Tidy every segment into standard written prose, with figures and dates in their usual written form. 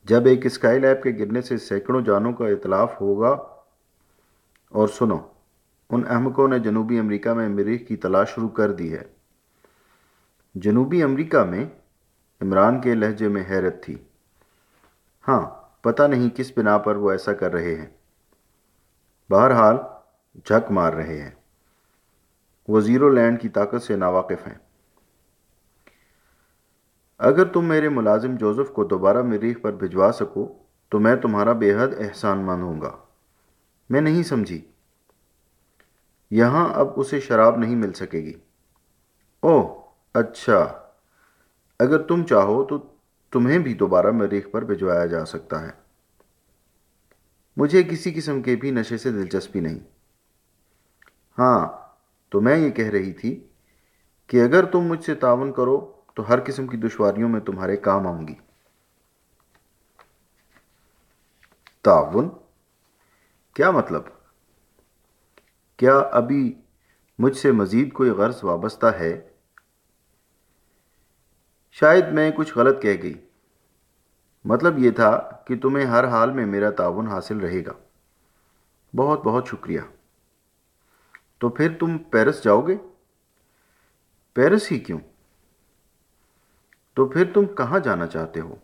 جب ایک sky lab کے گرنے سے سینکڑوں جانوں کا اتلاف ہوگا۔ اور سنو، ان احمقوں نے جنوبی امریکہ میں مریخ کی تلاش شروع کر دی ہے۔ جنوبی امریکہ میں؟ عمران کے لہجے میں حیرت تھی۔ ہاں، پتہ نہیں کس بنا پر وہ ایسا کر رہے ہیں۔ بہرحال جھک مار رہے ہیں۔ وہ زیرو لینڈ کی طاقت سے ناواقف ہیں۔ اگر تم میرے ملازم جوزف کو دوبارہ مریخ پر بھجوا سکو تو میں تمہارا بے حد احسان مند ہوں گا۔ میں نہیں سمجھی۔ یہاں اب اسے شراب نہیں مل سکے گی۔ اوہ، اچھا۔ اگر تم چاہو تو تمہیں بھی دوبارہ مریخ پر بھجوایا جا سکتا ہے۔ مجھے کسی قسم کے بھی نشے سے دلچسپی نہیں۔ ہاں، تو میں یہ کہہ رہی تھی کہ اگر تم مجھ سے تعاون کرو تو ہر قسم کی دشواریوں میں تمہارے کام آؤں گی۔ تعاون؟ کیا مطلب؟ کیا ابھی مجھ سے مزید کوئی غرض وابستہ ہے؟ شاید میں کچھ غلط کہہ گئی۔ مطلب یہ تھا کہ تمہیں ہر حال میں میرا تعاون حاصل رہے گا۔ بہت بہت شکریہ۔ تو پھر تم پیرس جاؤ گے؟ پیرس ہی کیوں؟ تو پھر تم کہاں جانا چاہتے ہو؟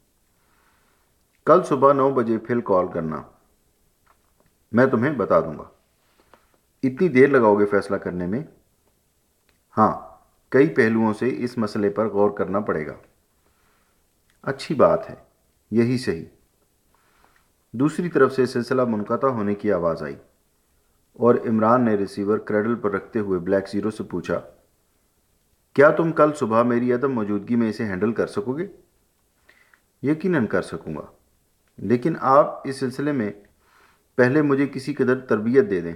کل صبح 9 بجے پھر کال کرنا، میں تمہیں بتا دوں گا۔ اتنی دیر لگاؤ گے فیصلہ کرنے میں؟ ہاں، کئی پہلوؤں سے اس مسئلے پر غور کرنا پڑے گا۔ اچھی بات ہے، یہی صحیح۔ دوسری طرف سے سلسلہ منقطع ہونے کی آواز آئی اور عمران نے ریسیور کریڈل پر رکھتے ہوئے بلیک زیرو سے پوچھا، کیا تم کل صبح میری عدم موجودگی میں اسے ہینڈل کر سکو گے؟ یقیناً کر سکوں گا، لیکن آپ اس سلسلے میں پہلے مجھے کسی قدر تربیت دے دیں۔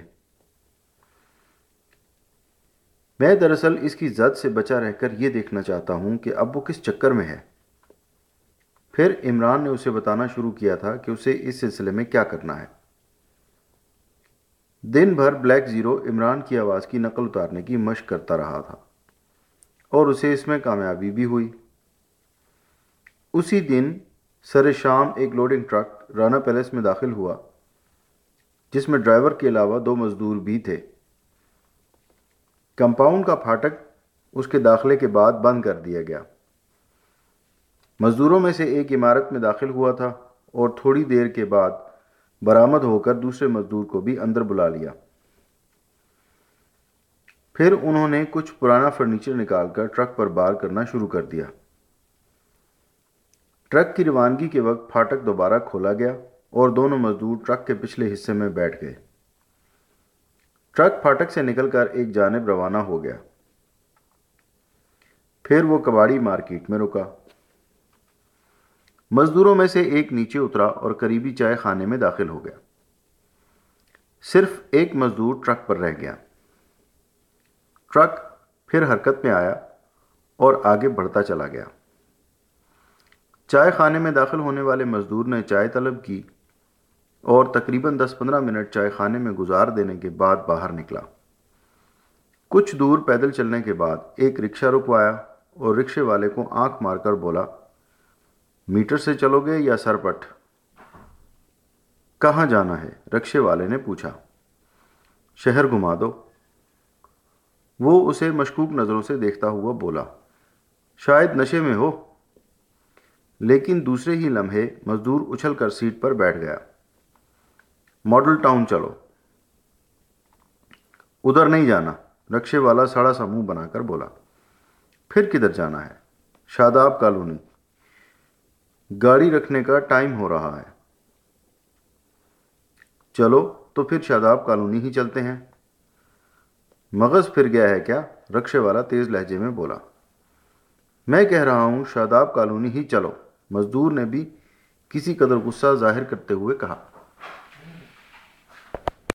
میں دراصل اس کی زد سے بچا رہ کر یہ دیکھنا چاہتا ہوں کہ اب وہ کس چکر میں ہے۔ پھر عمران نے اسے بتانا شروع کیا تھا کہ اسے اس سلسلے میں کیا کرنا ہے۔ دن بھر بلیک زیرو عمران کی آواز کی نقل اتارنے کی مشق کرتا رہا تھا اور اسے اس میں کامیابی بھی ہوئی۔ اسی دن سر شام ایک لوڈنگ ٹرک رانا پیلس میں داخل ہوا جس میں ڈرائیور کے علاوہ 2 مزدور بھی تھے۔ کمپاؤنڈ کا پھاٹک اس کے داخلے کے بعد بند کر دیا گیا۔ مزدوروں میں سے ایک عمارت میں داخل ہوا تھا اور تھوڑی دیر کے بعد برآمد ہو کر دوسرے مزدور کو بھی اندر بلا لیا۔ پھر انہوں نے کچھ پرانا فرنیچر نکال کر ٹرک پر بار کرنا شروع کر دیا۔ ٹرک کی روانگی کے وقت پھاٹک دوبارہ کھولا گیا اور دونوں مزدور ٹرک کے پچھلے حصے میں بیٹھ گئے۔ ٹرک پھاٹک سے نکل کر ایک جانب روانہ ہو گیا۔ پھر وہ کباڑی مارکیٹ میں رکا۔ مزدوروں میں سے ایک نیچے اترا اور قریبی چائے خانے میں داخل ہو گیا۔ صرف ایک مزدور ٹرک پر رہ گیا۔ ٹرک پھر حرکت میں آیا اور آگے بڑھتا چلا گیا۔ چائے خانے میں داخل ہونے والے مزدور نے چائے طلب کی اور تقریباً 10-15 منٹ چائے خانے میں گزار دینے کے بعد باہر نکلا۔ کچھ دور پیدل چلنے کے بعد ایک رکشہ رکوایا اور رکشے والے کو آنکھ مار کر بولا، میٹر سے چلو گے یا سرپٹ؟ کہاں جانا ہے؟ رکشے والے نے پوچھا۔ شہر گھما دو۔ وہ اسے مشکوک نظروں سے دیکھتا ہوا بولا، شاید نشے میں ہو۔ لیکن دوسرے ہی لمحے مزدور اچھل کر سیٹ پر بیٹھ گیا۔ ماڈل ٹاؤن چلو۔ ادھر نہیں جانا، رکشے والا سڑا سا منہ بنا کر بولا۔ پھر کدھر جانا ہے؟ شاداب کالونی۔ گاڑی رکھنے کا ٹائم ہو رہا ہے۔ چلو تو پھر شاداب کالونی ہی چلتے ہیں۔ مغز پھر گیا ہے کیا؟ رکشے والا تیز لہجے میں بولا۔ میں کہہ رہا ہوں شاداب کالونی ہی چلو، مزدور نے بھی کسی قدر غصہ ظاہر کرتے ہوئے کہا۔